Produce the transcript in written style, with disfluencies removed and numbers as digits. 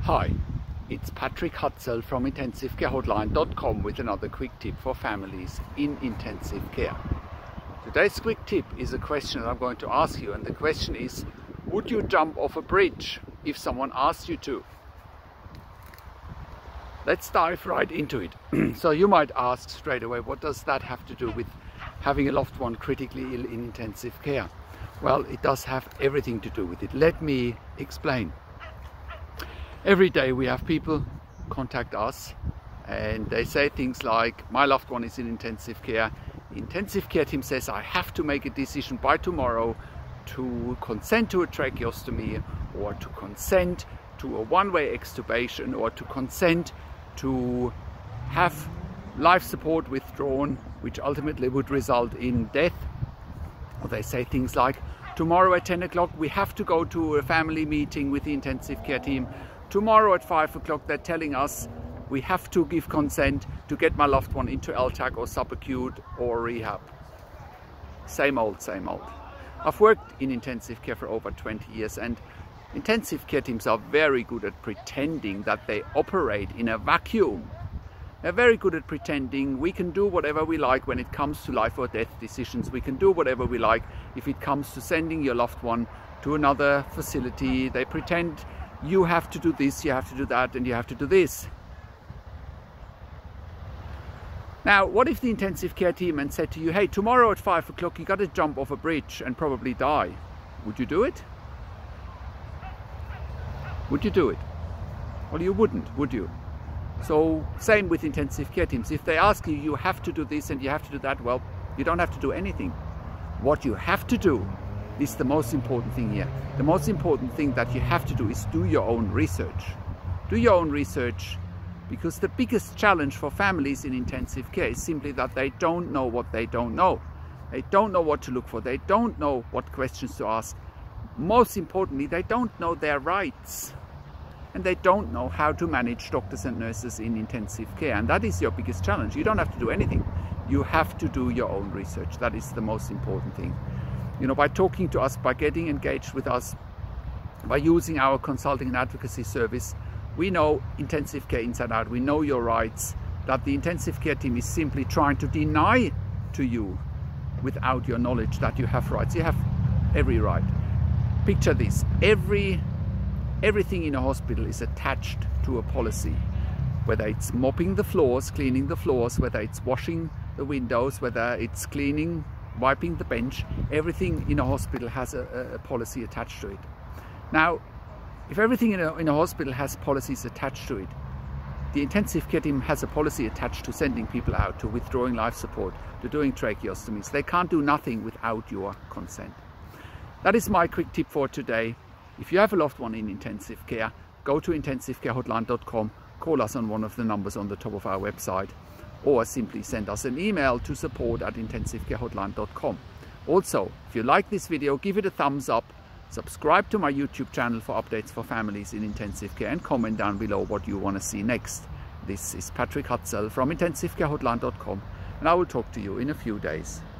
Hi, it's Patrick Hutzel from IntensiveCareHotline.com with another quick tip for families in intensive care. Today's quick tip is a question that I'm going to ask you, and the question is, would you jump off a bridge if someone asked you to? Let's dive right into it. So you might ask straight away, what does that have to do with having a loved one critically ill in intensive care? Well, it does have everything to do with it. Let me explain. Every day we have people contact us and they say things like, my loved one is in intensive care. The intensive care team says I have to make a decision by tomorrow to consent to a tracheostomy, or to consent to a one-way extubation, or to consent to have life support withdrawn, which ultimately would result in death. Or they say things like, tomorrow at 10 o'clock we have to go to a family meeting with the intensive care team. Tomorrow at 5 o'clock they're telling us we have to give consent to get my loved one into LTAC or subacute or rehab. Same old, same old. I've worked in intensive care for over 20 years, and intensive care teams are very good at pretending that they operate in a vacuum. They're very good at pretending we can do whatever we like when it comes to life or death decisions. We can do whatever we like if it comes to sending your loved one to another facility. They pretend you have to do this, you have to do that, and you have to do this. Now, what if the intensive care team and said to you, hey, tomorrow at 5 o'clock you got to jump off a bridge and probably die? Would you do it? Would you do it? Well, you wouldn't, would you? So, same with intensive care teams. If they ask you, you have to do this and you have to do that, well, you don't have to do anything. What you have to do is the most important thing here. The most important thing that you have to do is do your own research. Do your own research, because the biggest challenge for families in intensive care is simply that they don't know what they don't know. They don't know what to look for. They don't know what questions to ask. Most importantly, they don't know their rights. And they don't know how to manage doctors and nurses in intensive care. And that is your biggest challenge. You don't have to do anything. You have to do your own research. That is the most important thing. You know, by talking to us, by getting engaged with us, by using our consulting and advocacy service, we know intensive care inside out. We know your rights. That the intensive care team is simply trying to deny to you, without your knowledge, that you have rights. You have every right. Picture this. Everything in a hospital is attached to a policy. Whether it's mopping the floors, cleaning the floors, whether it's washing the windows, whether it's cleaning, wiping the bench, everything in a hospital has a policy attached to it. Now, if everything in a hospital has policies attached to it, the intensive care team has a policy attached to sending people out, to withdrawing life support, to doing tracheostomies. They can't do nothing without your consent. That is my quick tip for today. If you have a loved one in intensive care, go to IntensiveCareHotline.com, call us on one of the numbers on the top of our website, or simply send us an email to support@IntensiveCareHotline.com. Also, if you like this video, give it a thumbs up, subscribe to my YouTube channel for updates for families in intensive care, and comment down below what you want to see next. This is Patrick Hutzel from IntensiveCareHotline.com, and I will talk to you in a few days.